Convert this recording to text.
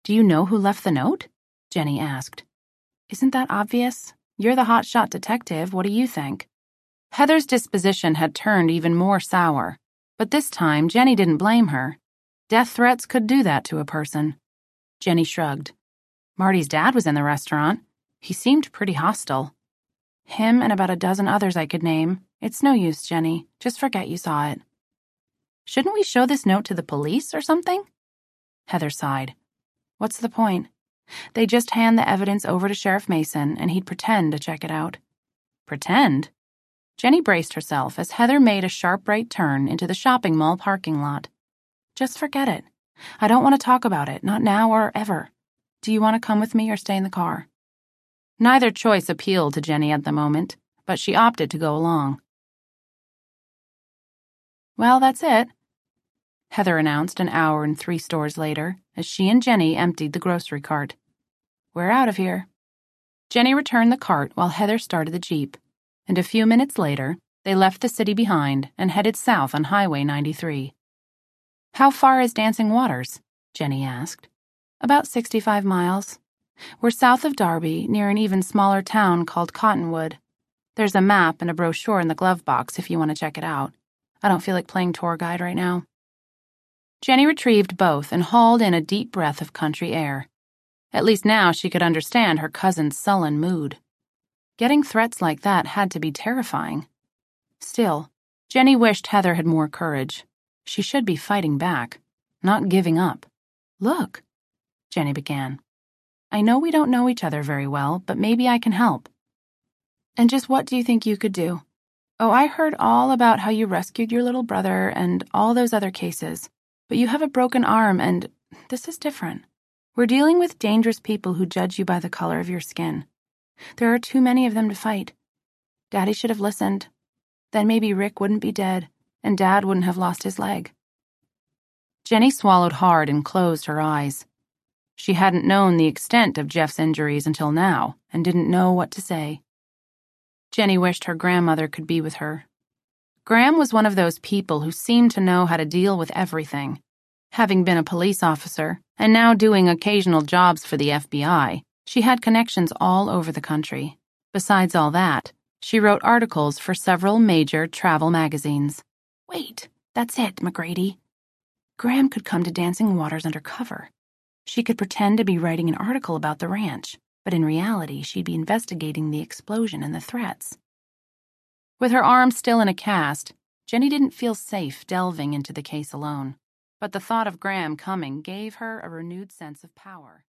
Do you know who left the note? Jenny asked. Isn't that obvious? You're the hotshot detective. What do you think? Heather's disposition had turned even more sour, but this time Jenny didn't blame her. Death threats could do that to a person. Jenny shrugged. Marty's dad was in the restaurant. He seemed pretty hostile. Him and about a dozen others I could name. It's no use, Jenny. Just forget you saw it. Shouldn't we show this note to the police or something? Heather sighed. What's the point? They just hand the evidence over to Sheriff Mason, and he'd pretend to check it out. Pretend? Jenny braced herself as Heather made a sharp right turn into the shopping mall parking lot. Just forget it. I don't want to talk about it, not now or ever. Do you want to come with me or stay in the car? Neither choice appealed to Jenny at the moment, but she opted to go along. Well, that's it, Heather announced an hour and 3 stores later as she and Jenny emptied the grocery cart. We're out of here. Jenny returned the cart while Heather started the Jeep, and a few minutes later, they left the city behind and headed south on Highway 93. How far is Dancing Waters? Jenny asked. About 65 miles. We're south of Darby, near an even smaller town called Cottonwood. There's a map and a brochure in the glove box if you want to check it out. I don't feel like playing tour guide right now. Jenny retrieved both and hauled in a deep breath of country air. At least now she could understand her cousin's sullen mood. Getting threats like that had to be terrifying. Still, Jenny wished Heather had more courage. She should be fighting back, not giving up. Look, Jenny began. I know we don't know each other very well, but maybe I can help. And just what do you think you could do? Oh, I heard all about how you rescued your little brother and all those other cases. But you have a broken arm, and this is different. We're dealing with dangerous people who judge you by the color of your skin. There are too many of them to fight. Daddy should have listened. Then maybe Rick wouldn't be dead, and Dad wouldn't have lost his leg. Jenny swallowed hard and closed her eyes. She hadn't known the extent of Jeff's injuries until now, and didn't know what to say. Jenny wished her grandmother could be with her. Graham was one of those people who seemed to know how to deal with everything. Having been a police officer, and now doing occasional jobs for the FBI, she had connections all over the country. Besides all that, she wrote articles for several major travel magazines. Wait, that's it, McGrady. Graham could come to Dancing Waters undercover. She could pretend to be writing an article about the ranch, but in reality she'd be investigating the explosion and the threats. With her arm still in a cast, Jenny didn't feel safe delving into the case alone, but the thought of Graham coming gave her a renewed sense of power.